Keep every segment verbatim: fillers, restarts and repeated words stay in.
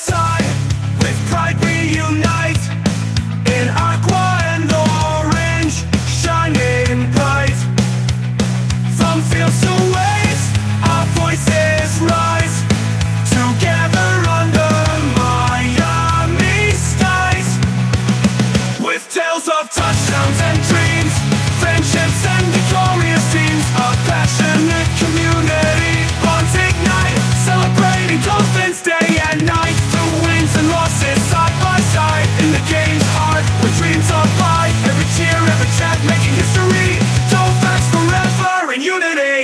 side, with pride we unite. In aqua and orange, shining bright. From fields to waves, our voices rise. Together under Miami skies. With tales of touchdowns and dreams, friendships and victorious teams. A passionate community, bonds ignite. Celebrating Dolphins day and night. Through wins and losses, side by side. In the game's heart, where dreams abide. Every cheer, every chant, making history. Dolphins forever in unity.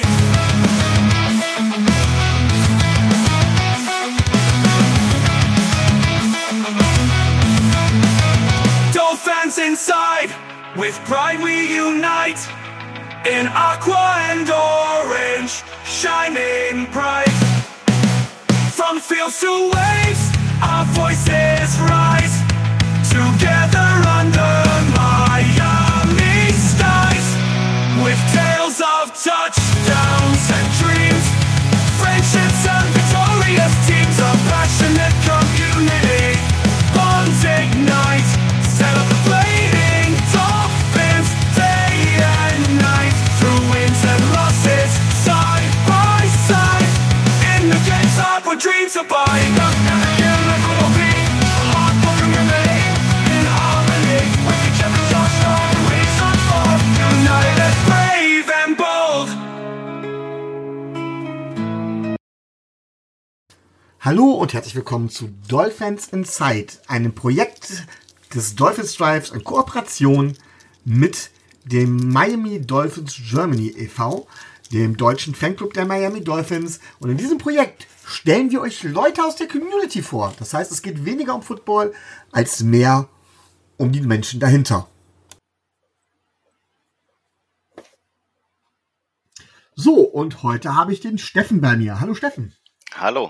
Dolphins inside, with pride we unite. In aqua and orange, shining bright. From fields to waves, our voices rise. Together under Miami skies. With tales of touchdowns and dreams, friendships and victorious teams. A passionate community, bonds ignite. Celebrating Dolphins day and night. Through wins and losses, side by side. In the game's heart where dreams abide. And again it will be a heart for community. In harmony with each other, just on the reason for united, brave and bold. Hallo und herzlich willkommen zu Dolphins Inside, einem Projekt des Dolphins Drives in Kooperation mit dem Miami Dolphins Germany e V, dem deutschen Fanclub der Miami Dolphins. Und in diesem Projekt stellen wir euch Leute aus der Community vor. Das heißt, es geht weniger um Football als mehr um die Menschen dahinter. So, und heute habe ich den Steffen bei mir. Hallo Steffen. Hallo.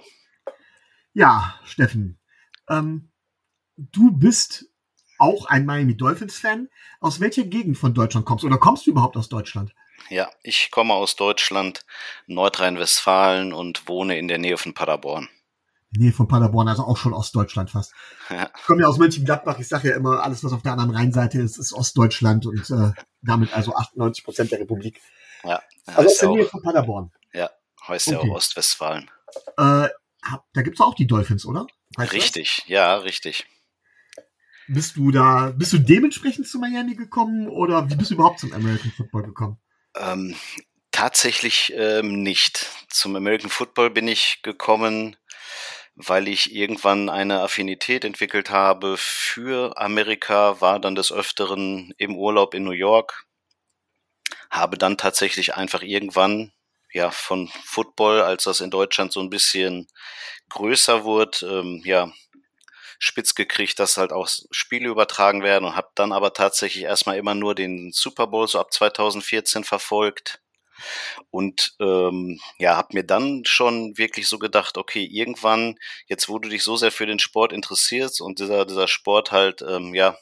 Ja, Steffen, ähm, du bist auch ein Miami Dolphins-Fan. Aus welcher Gegend von Deutschland kommst du? Oder kommst du überhaupt aus Deutschland? Ja, ich komme aus Deutschland, Nordrhein-Westfalen und wohne in der Nähe von Paderborn. Nee, von Paderborn, also auch schon Ostdeutschland fast. Ja. Ich komme ja aus Mönchengladbach. Ich sage ja immer, alles, was auf der anderen Rheinseite ist, ist Ostdeutschland und äh, damit also achtundneunzig Prozent der Republik. Ja, Also aus der ja Nähe auch, von Paderborn. ja, heißt Okay. ja auch Ostwestfalen. Äh, hab- da gibt's auch die Dolphins, oder? Weißt du das? Richtig, ja, richtig. Bist du da, bist du dementsprechend zu Miami gekommen oder wie bist du überhaupt zum American Football gekommen? Ähm, tatsächlich ähm, nicht. Zum American Football bin ich gekommen, weil ich irgendwann eine Affinität entwickelt habe für Amerika, war dann des Öfteren im Urlaub in New York, habe dann tatsächlich einfach irgendwann ja von Football, als das in Deutschland so ein bisschen größer wurde, ähm, ja spitz gekriegt, dass halt auch Spiele übertragen werden und habe dann aber tatsächlich erstmal immer nur den Super Bowl so ab zweitausendvierzehn verfolgt und ähm, ja, habe mir dann schon wirklich so gedacht, okay, irgendwann, jetzt wo du dich so sehr für den Sport interessierst und dieser dieser Sport halt ähm, ja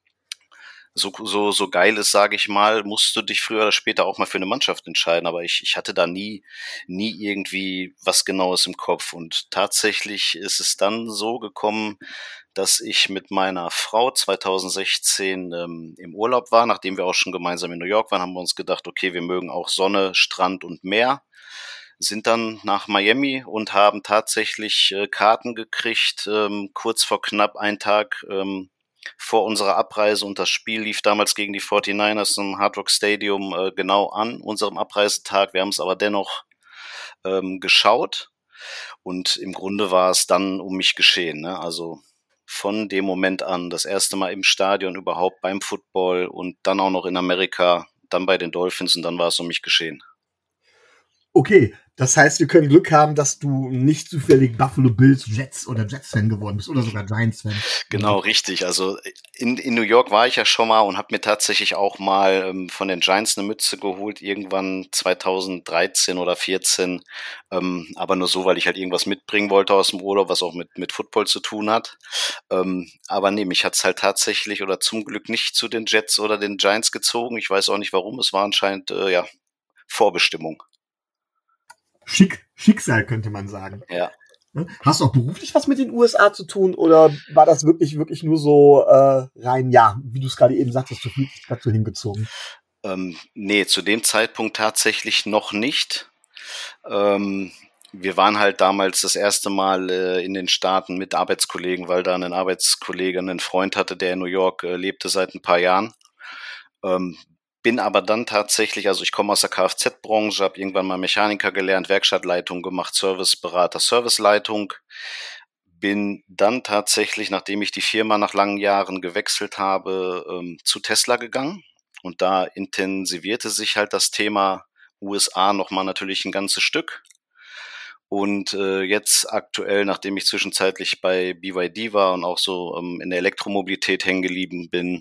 so so so geil ist, sage ich mal, musst du dich früher oder später auch mal für eine Mannschaft entscheiden. Aber ich ich hatte da nie nie irgendwie was Genaues im Kopf. Und tatsächlich ist es dann so gekommen, dass ich mit meiner Frau zweitausendsechzehn ähm, im Urlaub war. Nachdem wir auch schon gemeinsam in New York waren, haben wir uns gedacht, okay, wir mögen auch Sonne, Strand und Meer. Sind dann nach Miami und haben tatsächlich äh, Karten gekriegt, ähm, kurz vor knapp einen Tag ähm, vor unserer Abreise, und das Spiel lief damals gegen die forty-niners im Hard Rock Stadium äh, genau an unserem Abreisetag. Wir haben es aber dennoch ähm, geschaut und im Grunde war es dann um mich geschehen, ne? Also von dem Moment an, das erste Mal im Stadion überhaupt beim Football und dann auch noch in Amerika, dann bei den Dolphins und dann war es um mich geschehen. Okay, das heißt, wir können Glück haben, dass du nicht zufällig Buffalo Bills, Jets oder Jets-Fan geworden bist oder sogar Giants-Fan. Genau, richtig. Also in, in New York war ich ja schon mal und habe mir tatsächlich auch mal ähm, von den Giants eine Mütze geholt, irgendwann zweitausenddreizehn oder vierzehn. Ähm, aber nur so, weil ich halt irgendwas mitbringen wollte aus dem Urlaub, was auch mit, mit Football zu tun hat. Ähm, aber nee, mich hat's halt tatsächlich oder zum Glück nicht zu den Jets oder den Giants gezogen. Ich weiß auch nicht warum. Es war anscheinend, äh, ja, Vorbestimmung. Schick, Schicksal könnte man sagen. Ja. Hast du auch beruflich was mit den U S A zu tun oder war das wirklich, wirklich nur so äh, rein, ja, wie du es gerade eben sagtest, du fühlst dich dazu hingezogen? Ähm, nee, zu dem Zeitpunkt tatsächlich noch nicht. Ähm, wir waren halt damals das erste Mal äh, in den Staaten mit Arbeitskollegen, weil da ein Arbeitskollege einen Freund hatte, der in New York äh, lebte seit ein paar Jahren. Ähm, bin aber dann tatsächlich, also ich komme aus der Kfz-Branche, habe irgendwann mal Mechaniker gelernt, Werkstattleitung gemacht, Serviceberater, Serviceleitung. Bin dann tatsächlich, nachdem ich die Firma nach langen Jahren gewechselt habe, ähm, zu Tesla gegangen. Und da intensivierte sich halt das Thema U S A nochmal natürlich ein ganzes Stück. Und äh, jetzt aktuell, nachdem ich zwischenzeitlich bei B Y D war und auch so ähm, in der Elektromobilität hängen geblieben bin,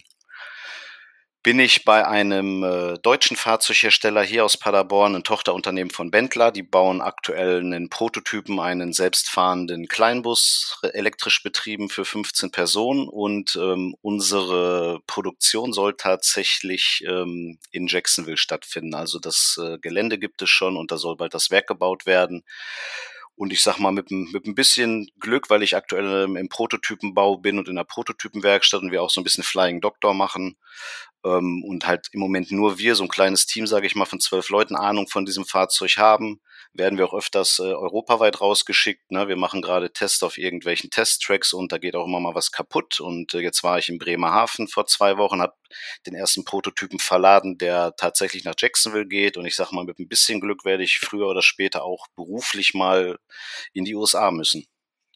bin ich bei einem äh, deutschen Fahrzeughersteller hier aus Paderborn, ein Tochterunternehmen von Benteler. Die bauen aktuell einen Prototypen, einen selbstfahrenden Kleinbus, elektrisch betrieben für fünfzehn Personen. Und ähm, unsere Produktion soll tatsächlich ähm, in Jacksonville stattfinden. Also das äh, Gelände gibt es schon und da soll bald das Werk gebaut werden. Und ich sag mal, mit, mit ein bisschen Glück, weil ich aktuell im Prototypenbau bin und in der Prototypenwerkstatt und wir auch so ein bisschen Flying Doctor machen, ähm, und halt im Moment nur wir, so ein kleines Team, sage ich mal, von zwölf Leuten Ahnung von diesem Fahrzeug haben, werden wir auch öfters äh, europaweit rausgeschickt. Ne? Wir machen gerade Tests auf irgendwelchen Testtracks und da geht auch immer mal was kaputt. Und äh, jetzt war ich in Bremerhaven vor zwei Wochen, habe den ersten Prototypen verladen, der tatsächlich nach Jacksonville geht. Und ich sage mal, mit ein bisschen Glück werde ich früher oder später auch beruflich mal in die U S A müssen.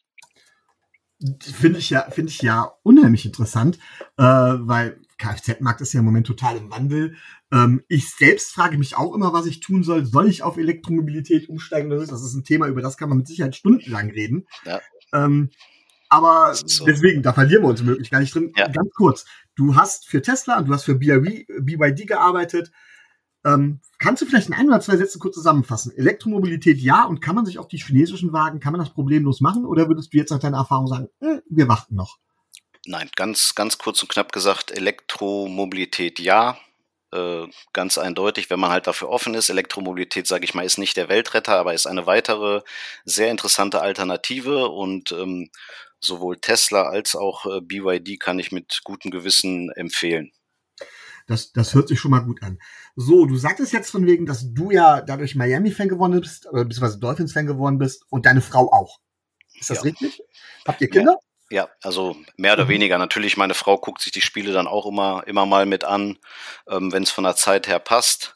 Finde ich ja, finde ich ja unheimlich interessant, äh, weil Kfz-Markt ist ja im Moment total im Wandel. Ähm, ich selbst frage mich auch immer, was ich tun soll. Soll ich auf Elektromobilität umsteigen? Das ist, das ist ein Thema, über das kann man mit Sicherheit stundenlang reden. Ja. Ähm, aber so. Deswegen, da verlieren wir uns womöglich gar nicht drin. Ja. Ganz kurz, du hast für Tesla und du hast für B Y D gearbeitet. Ähm, kannst du vielleicht in ein oder zwei Sätzen kurz zusammenfassen? Elektromobilität ja, und kann man sich auf die chinesischen Wagen, kann man das problemlos machen? Oder würdest du jetzt nach deiner Erfahrung sagen, hm, wir warten noch? Nein, ganz, ganz kurz und knapp gesagt, Elektromobilität ja, äh, ganz eindeutig, wenn man halt dafür offen ist. Elektromobilität, sage ich mal, ist nicht der Weltretter, aber ist eine weitere sehr interessante Alternative und ähm, sowohl Tesla als auch äh, B Y D kann ich mit gutem Gewissen empfehlen. Das, das hört sich schon mal gut an. So, du sagtest jetzt von wegen, dass du ja dadurch Miami-Fan geworden bist, oder beziehungsweise Dolphins-Fan geworden bist und deine Frau auch. Ist das ja richtig? Habt ihr Kinder? Ja, ja, also mehr oder mhm. weniger. Natürlich, meine Frau guckt sich die Spiele dann auch immer, immer mal mit an, ähm, wenn es von der Zeit her passt.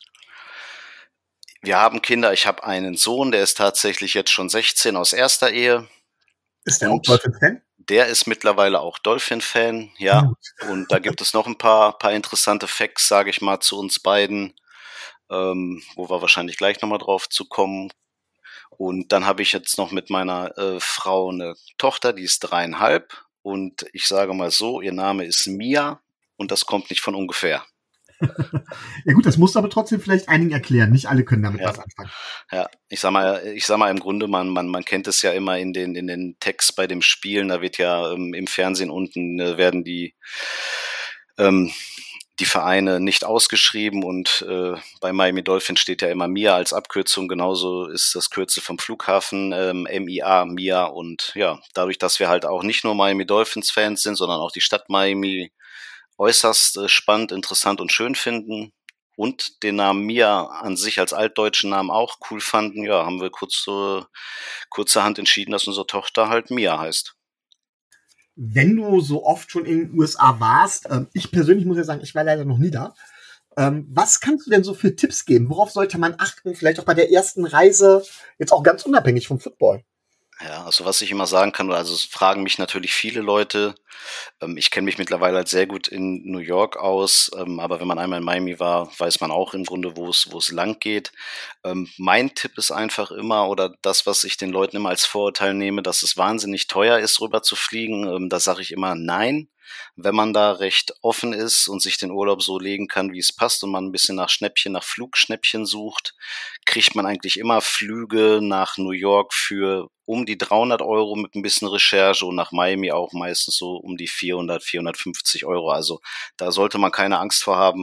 Wir haben Kinder. Ich habe einen Sohn, der ist tatsächlich jetzt schon sechzehn aus erster Ehe. Ist der auch Dolphins-Fan? Der ist mittlerweile auch Dolphin-Fan, ja. Und da gibt es noch ein paar, paar interessante Facts, sage ich mal, zu uns beiden, ähm, wo wir wahrscheinlich gleich nochmal drauf zu kommen. Und dann habe ich jetzt noch mit meiner äh, Frau eine Tochter, die ist dreieinhalb. Und ich sage mal so, ihr Name ist Mia und das kommt nicht von ungefähr. Ja gut, das musst du aber trotzdem vielleicht einigen erklären. Nicht alle können damit ja. was anfangen. Ja, ich sag mal, ich sag mal im Grunde, man, man, man kennt es ja immer in den, in den Text bei dem Spielen, da wird ja ähm, im Fernsehen unten äh, werden die, ähm, die Vereine nicht ausgeschrieben und äh, bei Miami Dolphins steht ja immer M I A als Abkürzung, genauso ist das Kürzel vom Flughafen ähm, M I A, M I A und ja, dadurch, dass wir halt auch nicht nur Miami Dolphins Fans sind, sondern auch die Stadt Miami äußerst äh, spannend, interessant und schön finden und den Namen Mia an sich als altdeutschen Namen auch cool fanden, ja, haben wir kurz, äh, kurzerhand entschieden, dass unsere Tochter halt Mia heißt. Wenn du so oft schon in den U S A warst, ähm, ich persönlich muss ja sagen, ich war leider noch nie da, ähm, was kannst du denn so für Tipps geben? Worauf sollte man achten, vielleicht auch bei der ersten Reise, jetzt auch ganz unabhängig vom Football? Ja, also was ich immer sagen kann, also es fragen mich natürlich viele Leute. Ähm, ich kenne mich mittlerweile halt sehr gut in New York aus, ähm, aber wenn man einmal in Miami war, weiß man auch im Grunde, wo es wo es lang geht. Ähm, mein Tipp ist einfach immer, oder das, was ich den Leuten immer als Vorurteil nehme, dass es wahnsinnig teuer ist, rüber zu fliegen. Ähm, da sage ich immer nein. Wenn man da recht offen ist und sich den Urlaub so legen kann, wie es passt und man ein bisschen nach Schnäppchen, nach Flugschnäppchen sucht, kriegt man eigentlich immer Flüge nach New York für um die dreihundert Euro mit ein bisschen Recherche und nach Miami auch meistens so um die vierhundert, vierhundertfünfzig Euro. Also da sollte man keine Angst vor haben,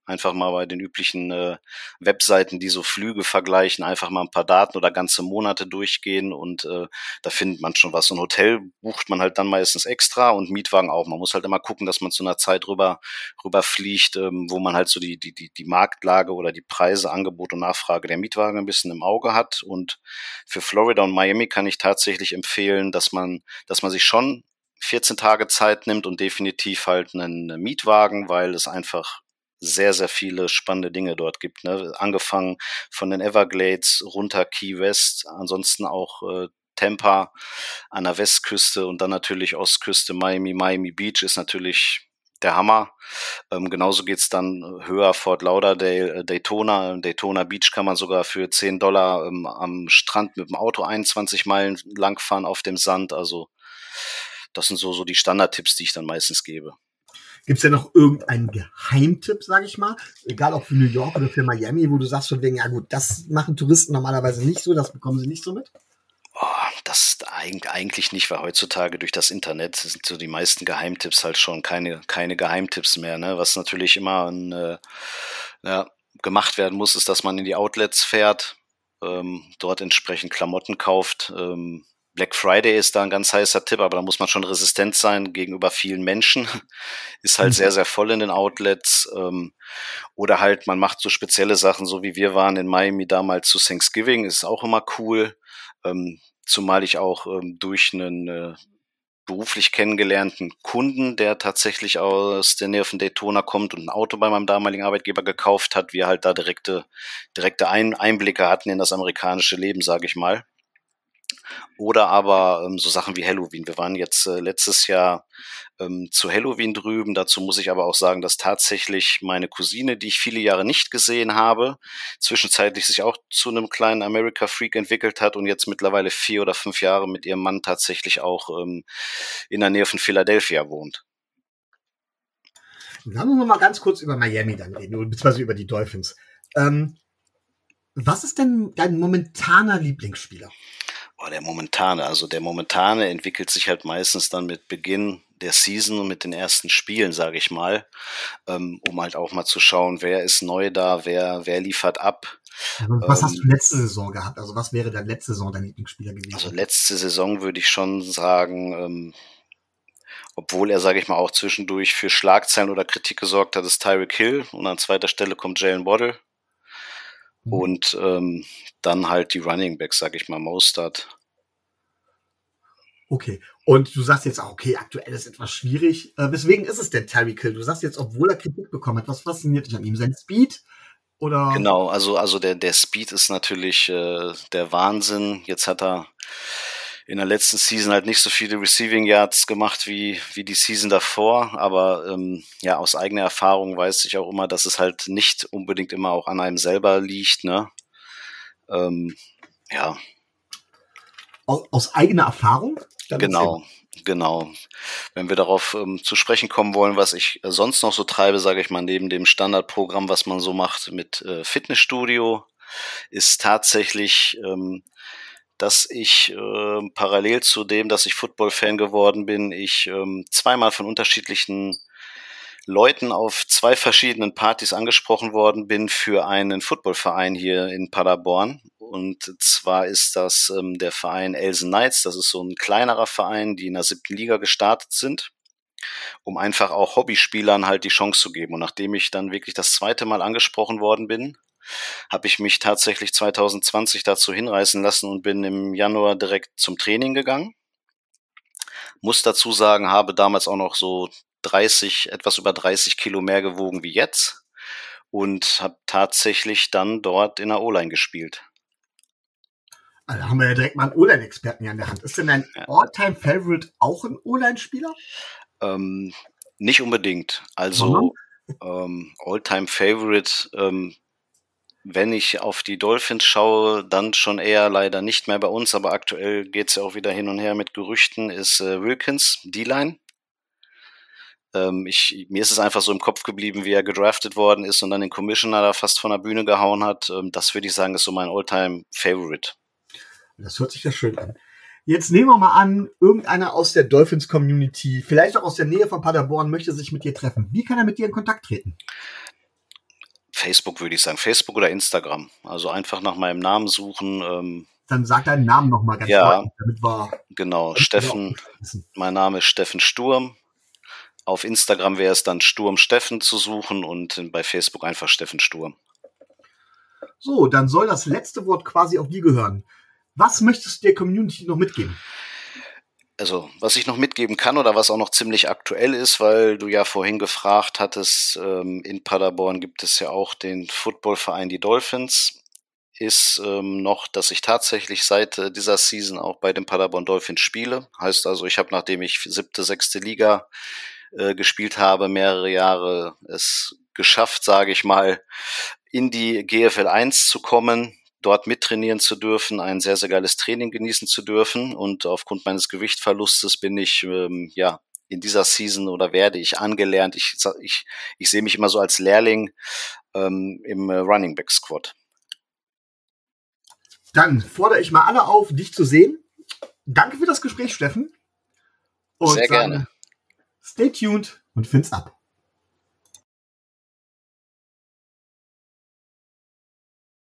Einfach mal bei den üblichen äh, Webseiten, die so Flüge vergleichen, einfach mal ein paar Daten oder ganze Monate durchgehen und äh, da findet man schon was. Ein Hotel bucht man halt dann meistens extra und Mietwagen auch. Man muss halt immer gucken, dass man zu einer Zeit rüber, rüber fliegt, ähm, wo man halt so die, die, die, die Marktlage oder die Preise, Angebot und Nachfrage der Mietwagen ein bisschen im Auge hat. Und für Florida und Miami kann ich tatsächlich empfehlen, dass man, dass man sich schon vierzehn Tage Zeit nimmt und definitiv halt einen Mietwagen, weil es einfach sehr, sehr viele spannende Dinge dort gibt, ne? Angefangen von den Everglades runter Key West, ansonsten auch äh, Tampa an der Westküste und dann natürlich Ostküste Miami. Miami Beach ist natürlich der Hammer. Ähm, genauso geht's dann höher Fort Lauderdale, äh, Daytona. Daytona Beach kann man sogar für zehn Dollar ähm, am Strand mit dem Auto einundzwanzig Meilen langfahren auf dem Sand. Also das sind so, so die Standardtipps, die ich dann meistens gebe. Gibt es denn noch irgendeinen Geheimtipp, sage ich mal? Egal ob für New York oder für Miami, wo du sagst von wegen, ja gut, das machen Touristen normalerweise nicht so, das bekommen sie nicht so mit? Oh, das eigentlich nicht, weil heutzutage durch das Internet sind so die meisten Geheimtipps halt schon keine, keine Geheimtipps mehr. Ne? Was natürlich immer ein, äh, ja, gemacht werden muss, ist, dass man in die Outlets fährt, ähm, dort entsprechend Klamotten kauft. Ähm, Black Friday ist da ein ganz heißer Tipp, aber da muss man schon resistent sein gegenüber vielen Menschen. Ist halt sehr, sehr voll in den Outlets. Ähm, oder halt, man macht so spezielle Sachen, so wie wir waren in Miami damals zu Thanksgiving, ist auch immer cool. Ähm, zumal ich auch ähm, durch einen äh, beruflich kennengelernten Kunden, der tatsächlich aus der Nähe von Daytona kommt und ein Auto bei meinem damaligen Arbeitgeber gekauft hat, wir halt da direkte, direkte Ein- Einblicke hatten in das amerikanische Leben, sage ich mal. Oder aber ähm, so Sachen wie Halloween. Wir waren jetzt äh, letztes Jahr ähm, zu Halloween drüben. Dazu muss ich aber auch sagen, dass tatsächlich meine Cousine, die ich viele Jahre nicht gesehen habe, zwischenzeitlich sich auch zu einem kleinen America-Freak entwickelt hat und jetzt mittlerweile vier oder fünf Jahre mit ihrem Mann tatsächlich auch ähm, in der Nähe von Philadelphia wohnt. Lassen wir mal ganz kurz über Miami dann reden, beziehungsweise über die Dolphins. Ähm, was ist denn dein momentaner Lieblingsspieler? Oh, der momentane, also der momentane entwickelt sich halt meistens dann mit Beginn der Season und mit den ersten Spielen, sage ich mal, ähm, um halt auch mal zu schauen, wer ist neu da, wer wer liefert ab. Was ähm, hast du letzte Saison gehabt? Also was wäre dann letzte Saison dein Lieblingsspieler gewesen? Also letzte Saison würde ich schon sagen, ähm, obwohl er, sage ich mal, auch zwischendurch für Schlagzeilen oder Kritik gesorgt hat, ist Tyreek Hill und an zweiter Stelle kommt Jalen Waddle. Mhm. Und ähm, dann halt die Running Backs, sage ich mal, Mostert. Okay, und du sagst jetzt auch, okay, aktuell ist etwas schwierig. Äh, weswegen ist es denn Tyreek Hill? Du sagst jetzt, obwohl er Kritik bekommen hat, was fasziniert dich an ihm? Sein Speed? Oder? Genau, also also der der Speed ist natürlich äh, der Wahnsinn. Jetzt hat er in der letzten Season halt nicht so viele Receiving Yards gemacht wie wie die Season davor, aber ähm, ja, aus eigener Erfahrung weiß ich auch immer, dass es halt nicht unbedingt immer auch an einem selber liegt, ne? Ähm, ja. Aus, aus eigener Erfahrung? Genau, genau. Wenn wir darauf ähm, zu sprechen kommen wollen, was ich äh, sonst noch so treibe, sage ich mal, neben dem Standardprogramm, was man so macht mit äh, Fitnessstudio, ist tatsächlich, ähm, dass ich äh, parallel zu dem, dass ich Football-Fan geworden bin, ich ähm, zweimal von unterschiedlichen Leuten auf zwei verschiedenen Partys angesprochen worden bin für einen Footballverein hier in Paderborn. Und zwar ist das ähm, der Verein Elsen Knights. Das ist so ein kleinerer Verein, die in der siebten Liga gestartet sind, um einfach auch Hobbyspielern halt die Chance zu geben. Und nachdem ich dann wirklich das zweite Mal angesprochen worden bin, habe ich mich tatsächlich zwanzig zwanzig dazu hinreißen lassen und bin im Januar direkt zum Training gegangen. Muss dazu sagen, habe damals auch noch so dreißig, etwas über dreißig Kilo mehr gewogen wie jetzt und habe tatsächlich dann dort in der O-Line gespielt. Also haben wir ja direkt mal einen O-Line-Experten hier an der Hand. Ist denn dein ja. All-Time-Favorite auch ein O-Line-Spieler? Ähm, nicht unbedingt. Also ähm, All-Time-Favorite, ähm, wenn ich auf die Dolphins schaue, dann schon eher leider nicht mehr bei uns, aber aktuell geht es ja auch wieder hin und her mit Gerüchten, ist äh, Wilkins, D-Line. Ähm, ich, mir ist es einfach so im Kopf geblieben, wie er gedraftet worden ist und dann den Commissioner da fast von der Bühne gehauen hat. Ähm, das würde ich sagen, ist so mein All-Time-Favorite. Das hört sich ja schön an. Jetzt nehmen wir mal an, irgendeiner aus der Dolphins-Community, vielleicht auch aus der Nähe von Paderborn, möchte sich mit dir treffen. Wie kann er mit dir in Kontakt treten? Facebook würde ich sagen. Facebook oder Instagram. Also einfach nach meinem Namen suchen. Ähm, Dann sag deinen Namen nochmal ganz ja, deutlich, damit wir... Genau, Steffen, mein Name ist Steffen Sturm. Auf Instagram wäre es dann Sturm Steffen zu suchen und bei Facebook einfach Steffen Sturm. So, dann soll das letzte Wort quasi auch dir gehören. Was möchtest du der Community noch mitgeben? Also, was ich noch mitgeben kann oder was auch noch ziemlich aktuell ist, weil du ja vorhin gefragt hattest, ähm, in Paderborn gibt es ja auch den Footballverein die Dolphins, ist ähm, noch, dass ich tatsächlich seit äh, dieser Season auch bei den Paderborn Dolphins spiele. Heißt also, ich habe, nachdem ich siebte, sechste Liga äh, gespielt habe, mehrere Jahre es geschafft, sage ich mal, in die G F L eins zu kommen, dort mittrainieren zu dürfen, ein sehr, sehr geiles Training genießen zu dürfen. Und aufgrund meines Gewichtverlustes bin ich ähm, ja in dieser Season oder werde ich angelernt. Ich, ich, ich sehe mich immer so als Lehrling ähm, im äh, Running Back Squad. Dann fordere ich mal alle auf, dich zu sehen. Danke für das Gespräch, Steffen. Und sehr gerne. Stay tuned und find's ab.